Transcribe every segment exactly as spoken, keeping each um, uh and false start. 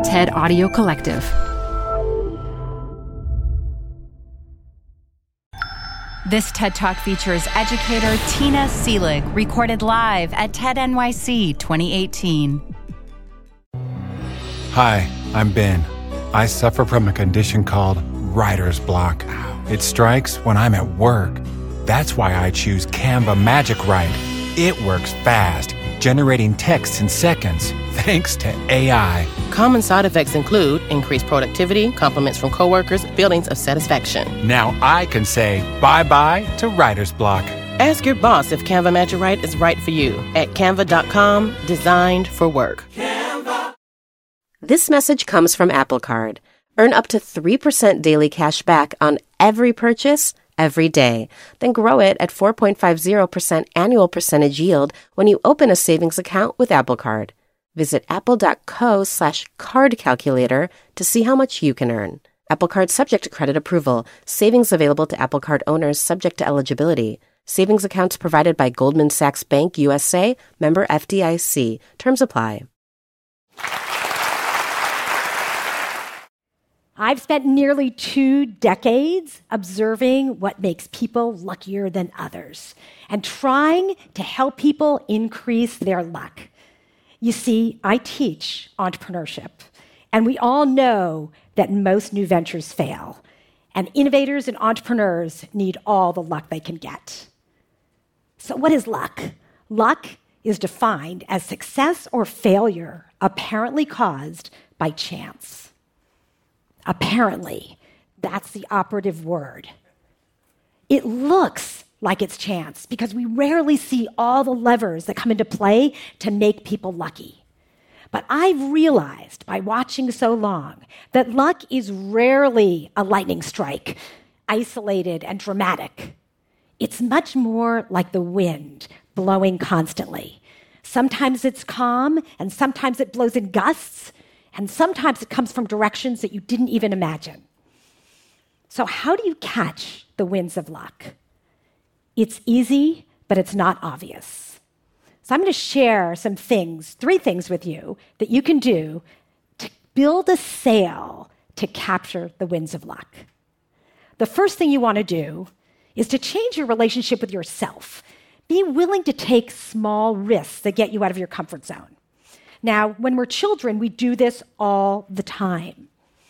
TED Audio Collective. This TED Talk features educator Tina Seelig, recorded live at TED N Y C twenty eighteen. Hi, I'm Ben. I suffer from a condition called writer's block. It strikes when I'm at work. That's why I choose Canva Magic Write. It works fast, generating text in seconds, thanks to A I. Common side effects include increased productivity, compliments from coworkers, feelings of satisfaction. Now I can say bye-bye to writer's block. Ask your boss if Canva Magic Write is right for you at canva dot com, designed for work. Canva. This message comes from Apple Card. Earn up to three percent daily cash back on every purchase every day. Then grow it at four point five zero percent annual percentage yield when you open a savings account with Apple Card. Visit apple.co slash card calculator to see how much you can earn. Apple Card subject to credit approval. Savings available to Apple Card owners subject to eligibility. Savings accounts provided by Goldman Sachs Bank U S A, member F D I C. Terms apply. I've spent nearly two decades observing what makes people luckier than others and trying to help people increase their luck. You see, I teach entrepreneurship, and we all know that most new ventures fail, and innovators and entrepreneurs need all the luck they can get. So what is luck? Luck is defined as success or failure apparently caused by chance. Apparently, that's the operative word. It looks like it's chance because we rarely see all the levers that come into play to make people lucky. But I've realized by watching so long that luck is rarely a lightning strike, isolated and dramatic. It's much more like the wind blowing constantly. Sometimes it's calm, and sometimes it blows in gusts, and sometimes it comes from directions that you didn't even imagine. So how do you catch the winds of luck? It's easy, but it's not obvious. So I'm going to share some things, three things with you that you can do to build a sail to capture the winds of luck. The first thing you want to do is to change your relationship with yourself. Be willing to take small risks that get you out of your comfort zone. Now, when we're children, we do this all the time.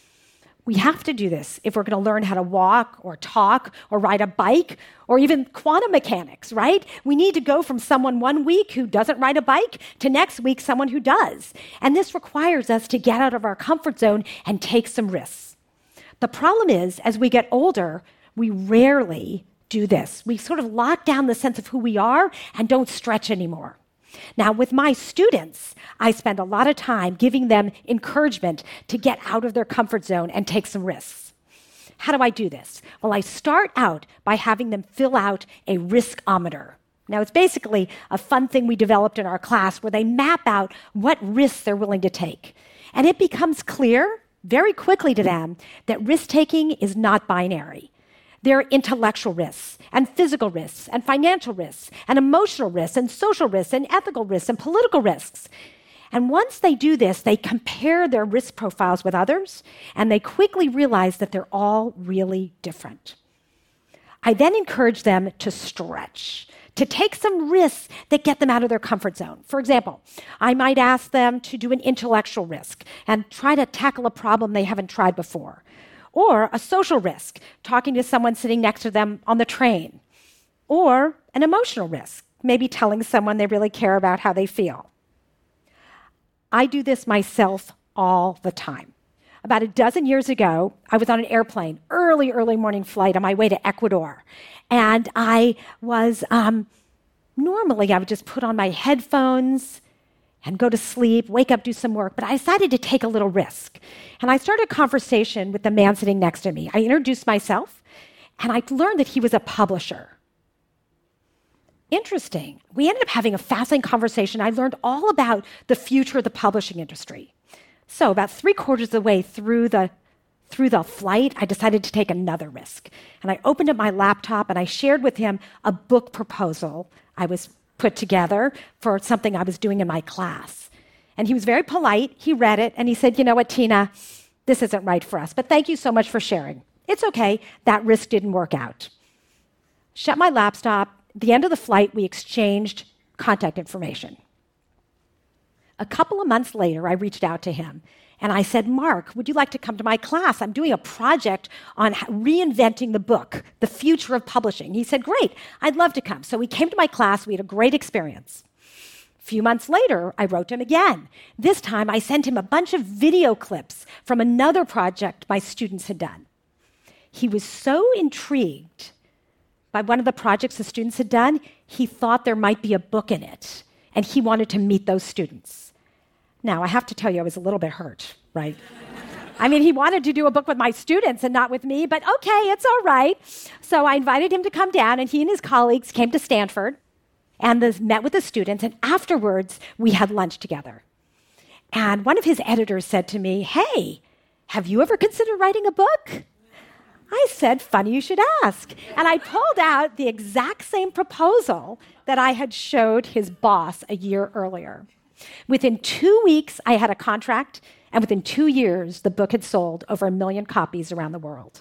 We have to do this if we're going to learn how to walk or talk or ride a bike or even quantum mechanics, right? We need to go from someone one week who doesn't ride a bike to next week someone who does. And this requires us to get out of our comfort zone and take some risks. The problem is, as we get older, we rarely do this. We sort of lock down the sense of who we are and don't stretch anymore. Now, with my students, I spend a lot of time giving them encouragement to get out of their comfort zone and take some risks. How do I do this? Well, I start out by having them fill out a riskometer. Now, it's basically a fun thing we developed in our class where they map out what risks they're willing to take. And it becomes clear very quickly to them that risk-taking is not binary. There are intellectual risks, and physical risks, and financial risks, and emotional risks, and social risks, and ethical risks, and political risks. And once they do this, they compare their risk profiles with others, and they quickly realize that they're all really different. I then encourage them to stretch, to take some risks that get them out of their comfort zone. For example, I might ask them to do an intellectual risk and try to tackle a problem they haven't tried before. Or a social risk, talking to someone sitting next to them on the train. Or an emotional risk, maybe telling someone they really care about how they feel. I do this myself all the time. About a dozen years ago, I was on an airplane, early, early morning flight on my way to Ecuador. And I was, um, normally I would just put on my headphones and go to sleep, wake up, do some work. But I decided to take a little risk. And I started a conversation with the man sitting next to me. I introduced myself, and I learned that he was a publisher. Interesting. We ended up having a fascinating conversation. I learned all about the future of the publishing industry. So about three quarters of the way through the through the flight, I decided to take another risk. And I opened up my laptop, and I shared with him a book proposal I was put together for something I was doing in my class. And he was very polite. He read it, and he said, you know what, Tina, this isn't right for us, but thank you so much for sharing. It's okay. That risk didn't work out. Shut my laptop. At the end of the flight, we exchanged contact information. A couple of months later, I reached out to him, and I said, Mark, would you like to come to my class? I'm doing a project on reinventing the book, The Future of Publishing. He said, great, I'd love to come. So he came to my class. We had a great experience. A few months later, I wrote him again. This time, I sent him a bunch of video clips from another project my students had done. He was so intrigued by one of the projects the students had done, he thought there might be a book in it, and he wanted to meet those students. Now, I have to tell you, I was a little bit hurt, right? I mean, he wanted to do a book with my students and not with me, but okay, it's all right. So I invited him to come down, and he and his colleagues came to Stanford and the, met with the students, and afterwards, we had lunch together. And one of his editors said to me, hey, have you ever considered writing a book? I said, funny you should ask. And I pulled out the exact same proposal that I had showed his boss a year earlier. Within two weeks, I had a contract, and within two years, the book had sold over a million copies around the world.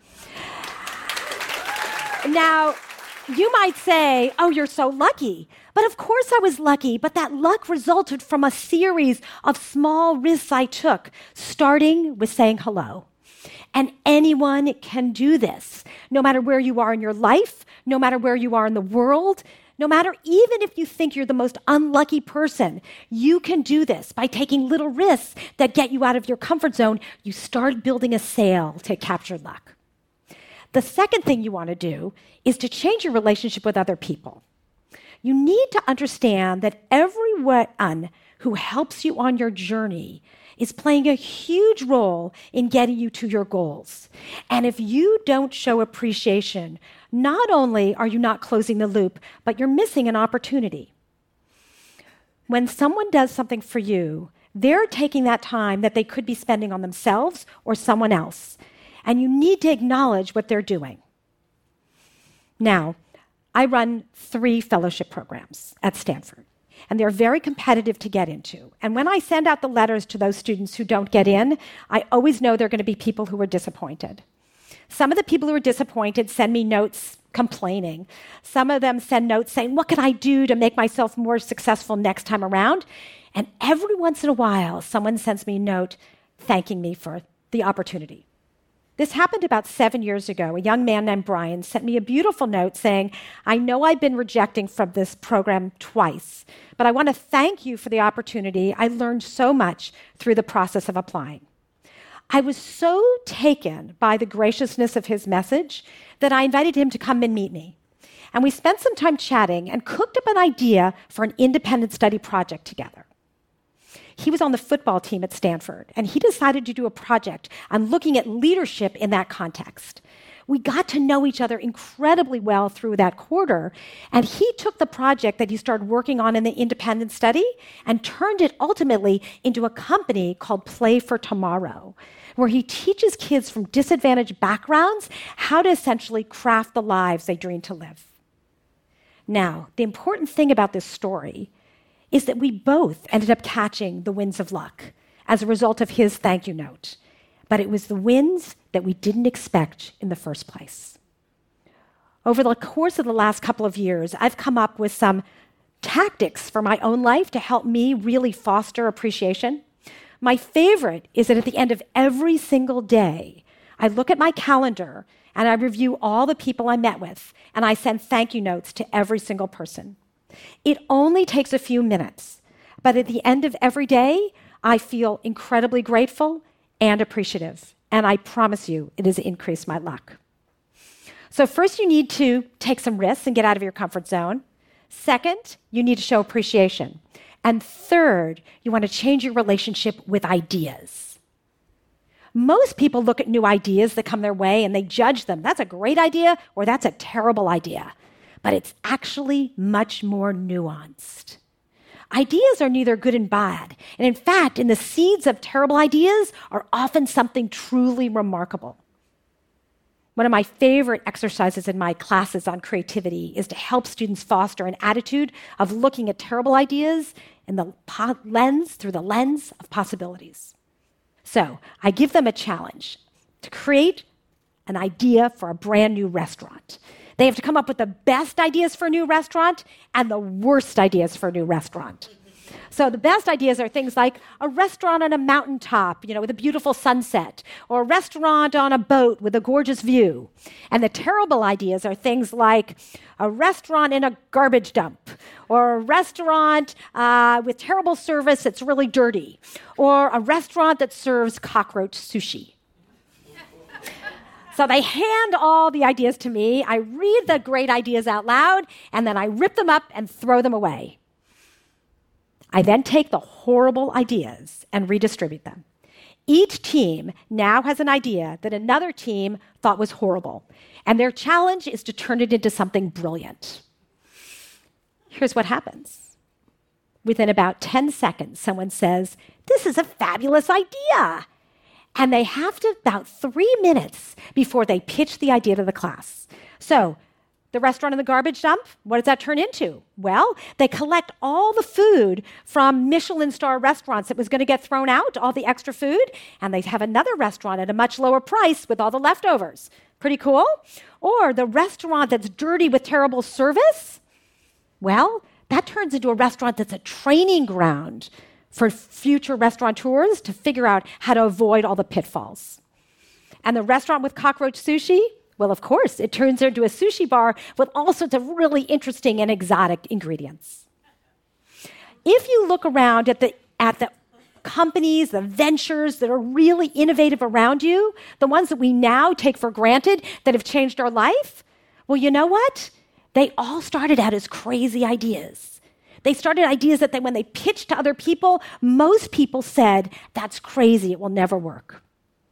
Now, you might say, oh, you're so lucky. But of course I was lucky, but that luck resulted from a series of small risks I took, starting with saying hello. And anyone can do this, no matter where you are in your life, no matter where you are in the world, no matter even if you think you're the most unlucky person, you can do this by taking little risks that get you out of your comfort zone. You start building a sail to capture luck. The second thing you want to do is to change your relationship with other people. You need to understand that everyone who helps you on your journey is playing a huge role in getting you to your goals. And if you don't show appreciation, not only are you not closing the loop, but you're missing an opportunity. When someone does something for you, they're taking that time that they could be spending on themselves or someone else. And you need to acknowledge what they're doing. Now, I run three fellowship programs at Stanford, and they're very competitive to get into. And when I send out the letters to those students who don't get in, I always know there are going to be people who are disappointed. Some of the people who are disappointed send me notes complaining. Some of them send notes saying, what can I do to make myself more successful next time around? And every once in a while, someone sends me a note thanking me for the opportunity. This happened about seven years ago. A young man named Brian sent me a beautiful note saying, I know I've been rejecting from this program twice, but I want to thank you for the opportunity. I learned so much through the process of applying. I was so taken by the graciousness of his message that I invited him to come and meet me. And we spent some time chatting and cooked up an idea for an independent study project together. He was on the football team at Stanford, and he decided to do a project on looking at leadership in that context. We got to know each other incredibly well through that quarter, and he took the project that he started working on in the independent study and turned it ultimately into a company called Play for Tomorrow, where he teaches kids from disadvantaged backgrounds how to essentially craft the lives they dream to live. Now, the important thing about this story is that we both ended up catching the winds of luck as a result of his thank you note. But it was the winds that we didn't expect in the first place. Over the course of the last couple of years, I've come up with some tactics for my own life to help me really foster appreciation. My favorite is that at the end of every single day, I look at my calendar and I review all the people I met with, and I send thank you notes to every single person. It only takes a few minutes, but at the end of every day, I feel incredibly grateful and appreciative, and I promise you it has increased my luck. So first, you need to take some risks and get out of your comfort zone. Second, you need to show appreciation. And third, you want to change your relationship with ideas. Most people look at new ideas that come their way and they judge them. That's a great idea or that's a terrible idea. But it's actually much more nuanced. Ideas are neither good and bad. And in fact, in the seeds of terrible ideas are often something truly remarkable. One of my favorite exercises in my classes on creativity is to help students foster an attitude of looking at terrible ideas in the po- lens, through the lens of possibilities. So I give them a challenge to create an idea for a brand new restaurant. They have to come up with the best ideas for a new restaurant and the worst ideas for a new restaurant. So the best ideas are things like a restaurant on a mountaintop, you know, with a beautiful sunset, or a restaurant on a boat with a gorgeous view. And the terrible ideas are things like a restaurant in a garbage dump, or a restaurant uh, with terrible service that's really dirty, or a restaurant that serves cockroach sushi. So they hand all the ideas to me. I read the great ideas out loud, and then I rip them up and throw them away. I then take the horrible ideas and redistribute them. Each team now has an idea that another team thought was horrible, and their challenge is to turn it into something brilliant. Here's what happens. Within about ten seconds, someone says, "This is a fabulous idea." And they have to about three minutes before they pitch the idea to the class. So, the restaurant in the garbage dump, what does that turn into? Well, they collect all the food from Michelin star restaurants that was going to get thrown out, all the extra food, and they have another restaurant at a much lower price with all the leftovers. Pretty cool? Or the restaurant that's dirty with terrible service, well, that turns into a restaurant that's a training ground for future restaurateurs to figure out how to avoid all the pitfalls. And the restaurant with cockroach sushi, well, of course, it turns into a sushi bar with all sorts of really interesting and exotic ingredients. If you look around at the, at the companies, the ventures that are really innovative around you, the ones that we now take for granted that have changed our life, well, you know what? They all started out as crazy ideas. They started ideas that they, when they pitched to other people, most people said, "That's crazy, it will never work."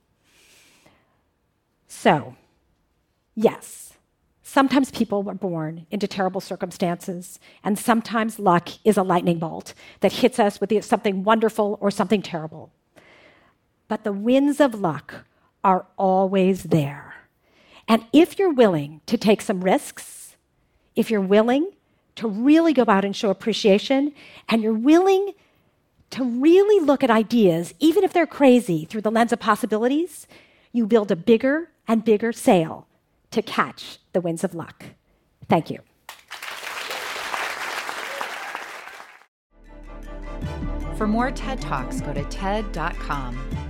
So, yes, sometimes people are born into terrible circumstances, and sometimes luck is a lightning bolt that hits us with something wonderful or something terrible. But the winds of luck are always there. And if you're willing to take some risks, if you're willing to really go out and show appreciation, and you're willing to really look at ideas, even if they're crazy, through the lens of possibilities, you build a bigger and bigger sail to catch the winds of luck. Thank you. For more TED Talks, go to T E D dot com.